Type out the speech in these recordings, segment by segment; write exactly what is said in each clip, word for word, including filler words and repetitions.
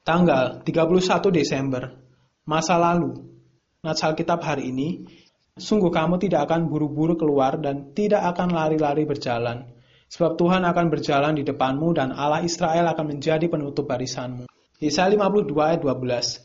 Tanggal tiga puluh satu Desember, masa lalu. Nats Alkitab hari ini, sungguh kamu tidak akan buru-buru keluar dan tidak akan lari-lari berjalan. Sebab Tuhan akan berjalan di depanmu dan Allah Israel akan menjadi penutup barisanmu. Yesaya lima puluh dua ayat dua belas.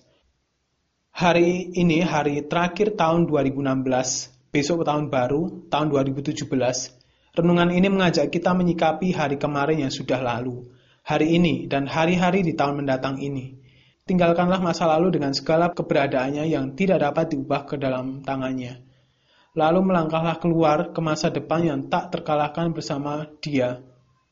Hari ini hari terakhir tahun dua ribu enam belas, besok tahun baru, tahun dua ribu tujuh belas. Renungan ini mengajak kita menyikapi hari kemarin yang sudah lalu, hari ini dan hari-hari di tahun mendatang ini. Tinggalkanlah masa lalu dengan segala keberadaannya yang tidak dapat diubah ke dalam tangannya. Lalu melangkahlah keluar ke masa depan yang tak terkalahkan bersama Dia.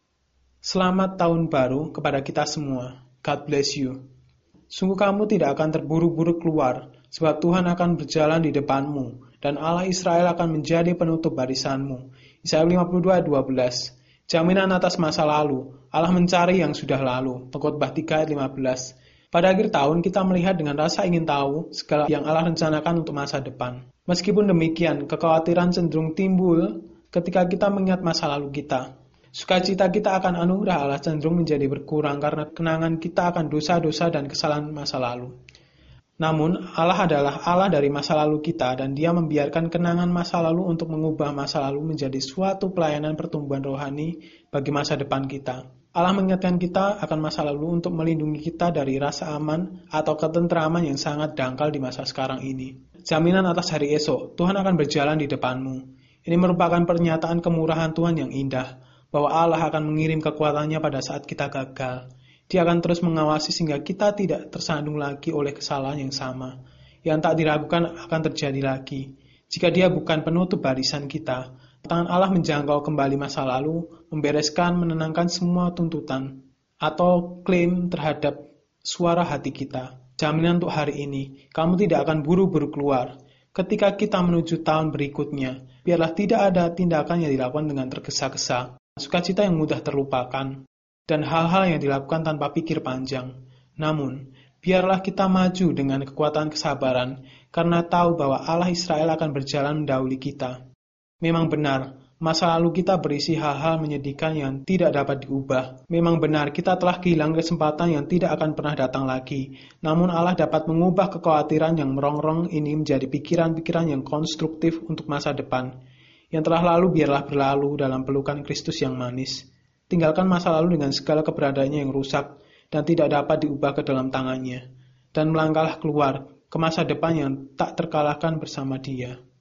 Selamat tahun baru kepada kita semua. God bless you. Sungguh kamu tidak akan terburu-buru keluar, sebab Tuhan akan berjalan di depanmu, dan Allah Israel akan menjadi penutup barisanmu. Yesaya lima puluh dua ayat dua belas. Jaminan atas masa lalu, Allah mencari yang sudah lalu. Pengkhotbah tiga ayat lima belas. Pada akhir tahun kita melihat dengan rasa ingin tahu segala yang Allah rencanakan untuk masa depan. Meskipun demikian, kekhawatiran cenderung timbul ketika kita mengingat masa lalu kita. Sukacita kita akan anugerah Allah cenderung menjadi berkurang karena kenangan kita akan dosa-dosa dan kesalahan masa lalu. Namun, Allah adalah Allah dari masa lalu kita dan Dia membiarkan kenangan masa lalu untuk mengubah masa lalu menjadi suatu pelayanan pertumbuhan rohani bagi masa depan kita. Allah mengingatkan kita akan masa lalu untuk melindungi kita dari rasa aman atau ketentraman yang sangat dangkal di masa sekarang ini. Jaminan atas hari esok, Tuhan akan berjalan di depanmu. Ini merupakan pernyataan kemurahan Tuhan yang indah, bahwa Allah akan mengirim kekuatannya pada saat kita gagal. Dia akan terus mengawasi sehingga kita tidak tersandung lagi oleh kesalahan yang sama, yang tak diragukan akan terjadi lagi. Jika Dia bukan penutup barisan kita, tangan Allah menjangkau kembali masa lalu, membereskan, menenangkan semua tuntutan atau klaim terhadap suara hati kita. Jaminan untuk hari ini, kamu tidak akan buru-buru keluar. Ketika kita menuju tahun berikutnya, biarlah tidak ada tindakan yang dilakukan dengan tergesa-gesa, sukacita yang mudah terlupakan, dan hal-hal yang dilakukan tanpa pikir panjang. Namun, biarlah kita maju dengan kekuatan kesabaran, karena tahu bahwa Allah Israel akan berjalan mendahului kita. Memang benar, masa lalu kita berisi hal-hal menyedihkan yang tidak dapat diubah. Memang benar, kita telah kehilangan kesempatan yang tidak akan pernah datang lagi. Namun Allah dapat mengubah kekhawatiran yang merongrong ini menjadi pikiran-pikiran yang konstruktif untuk masa depan. Yang telah lalu biarlah berlalu dalam pelukan Kristus yang manis. Tinggalkan masa lalu dengan segala keberadaannya yang rusak dan tidak dapat diubah ke dalam tangannya. Dan melangkahlah keluar ke masa depan yang tak terkalahkan bersama Dia.